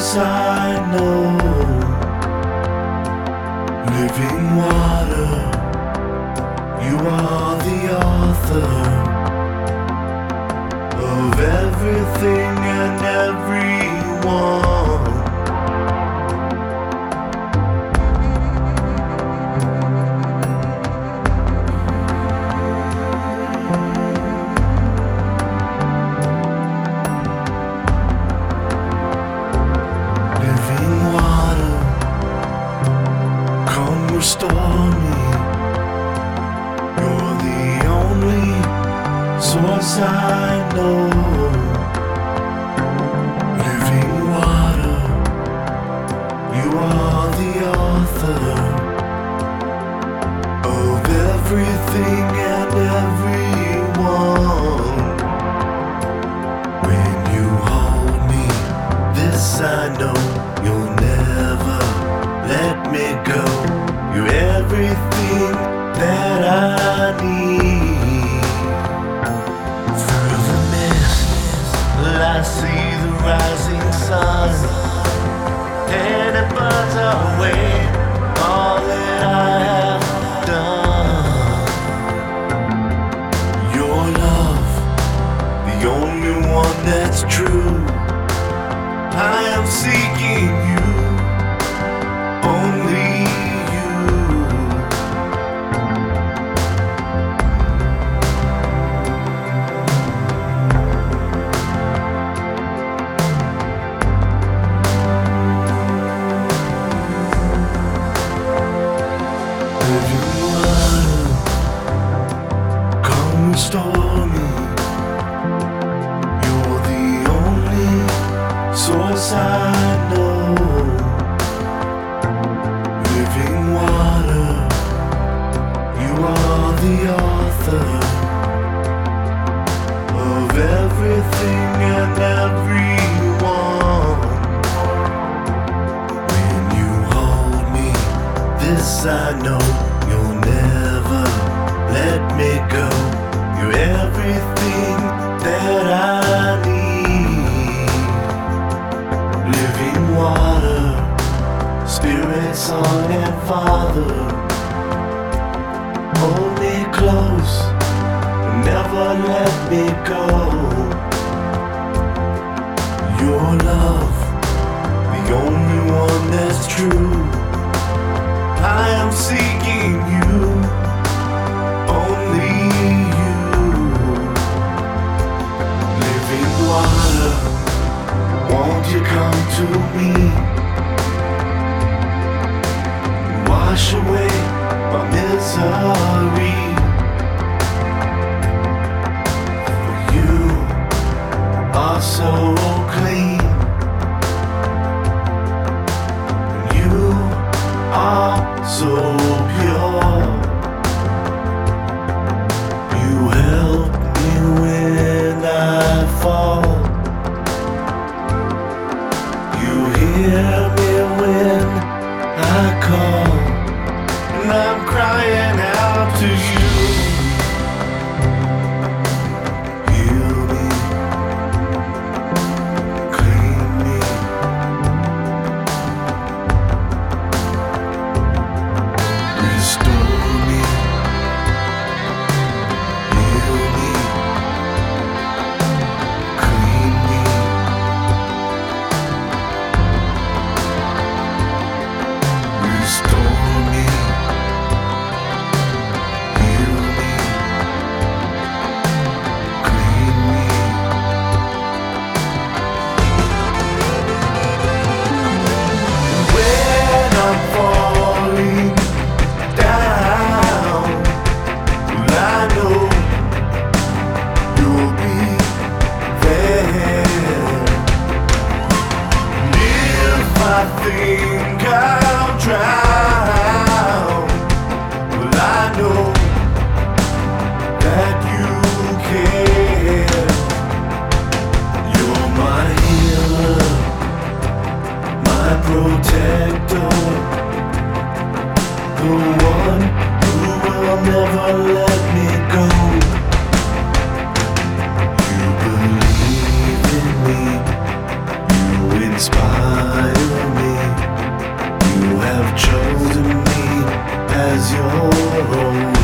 source I know, living water. You are the author of everything and everyone. Living water, come restore me. You're the only source I know. Living water, you are the author of everything and everyone. When you hold me, this I know, you'll never let me go. You're everything that I need. Through the mist, I see the rising sun, and it burns away all that I have done. Your love, the only one that's true. I am seeking you, only you. Living water, come restore me. You're the only source I know. Living water, you are the author of everything and everyone. When you hold me, this I know, you'll never let me go. You're everything that I need. Living water, Spirit, Son, and Father, hold me close, never let me go. Your love, the only one that's true. I am seeking you, only you. Living water, won't you come to me? Wash away my misery. For you are so clean. You are so pure. You help me when I fall. You hear me when I call, and I'm crying out to you. Heal me, clean me, restore me, heal me, clean me. Restore me, heal me, clean me. When I'm falling down, well, I know you'll be there. And if I think I'll drown, well, I know that you care. You're my healer, my protector, the one who will never let me go. You believe in me, you inspire me. You have chosen me as your own.